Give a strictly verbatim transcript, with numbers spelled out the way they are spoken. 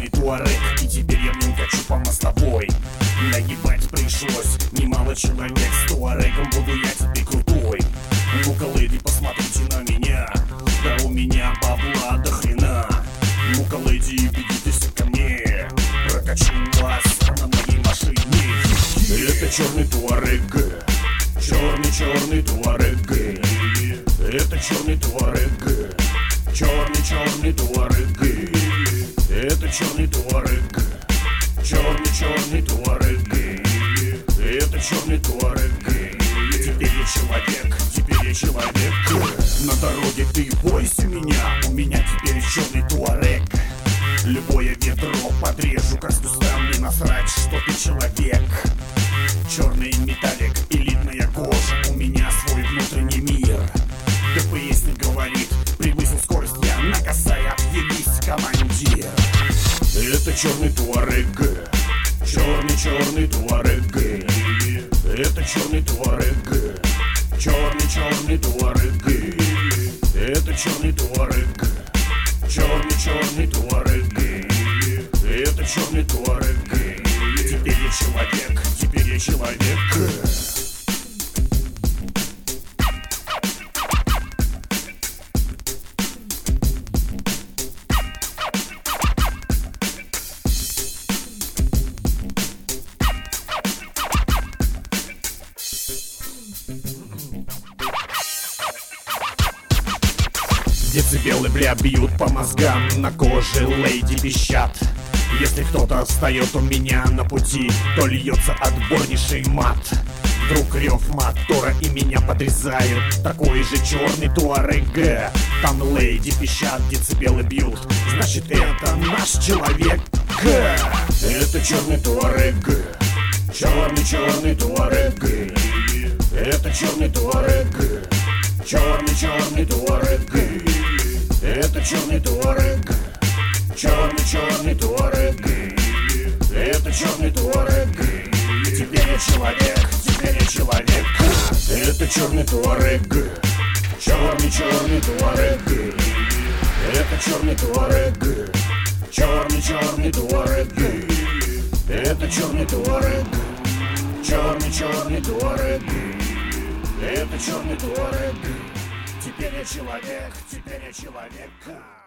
черный туарек, и теперь я в нем качу по мостовой. Нагибать пришлось немало человек, с туарегом буду я теперь крутой. Ну-ка, леди, посмотрите на меня, да у меня бабла до хрена. Ну-ка, леди, бегитесь ко мне, прокачу вас на моей машине. Это черный туарек, черный-черный туарек. Это черный туарек, черный-черный туарек. Это черный туарек, черный-черный туарек. Это черный туарек. Теперь я человек, теперь я человек. На дороге ты бойся меня, у меня теперь черный туарек. Любое ведро подрежу, как с кустам, не насрать, что ты человек. Черный металлик, элитная кожа, у меня свой внутренний мир. ДПС не говорит, превысил скорость я, накасай, отъебись, командир. Это черный туарек, черный-черный туарек. Это черный туарек, черный-черный туарек. Это черный туарек, черный-черный туарек. Это черный туарек. Теперь я человек, теперь я человек. Децибелы, бля, бьют по мозгам, на коже лейди пищат. Если кто-то встает у меня на пути, то льется отборнейший мат. Вдруг рев мотора и меня подрезают, такой же черный туарек. Там лейди пищат, децибелы бьют, значит это наш человек. Это черный туарек, черный-черный туарек. Это черный туарек, черный-черный туарек. Это черный туарек, черный-черный туарек. Это черный туарек. Теперь я человек, теперь я человек. Это черный туарек, черный-черный туарек. Это черный туарек, черный-черный туарек. Это черный туарек, черный-черный туарек. Это черный туарек. Теперь я человек, теперь я человек.